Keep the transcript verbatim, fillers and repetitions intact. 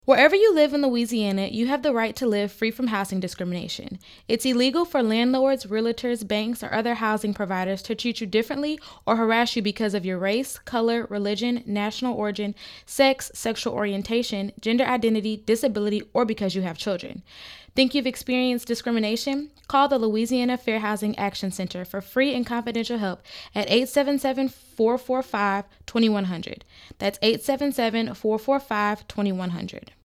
Wherever you live in Louisiana, you have the right to live free from housing discrimination. It's illegal for landlords, realtors, banks, or other housing providers to treat you differently or harass you because of your race, color, religion, national origin, sex, sexual orientation, gender identity, disability, or because you have children. Think you've experienced discrimination? Call the Louisiana Fair Housing Action Center for free and confidential help at eight seven seven, four four five, two one zero zero. That's eight seven seven, four four five, two one zero zero.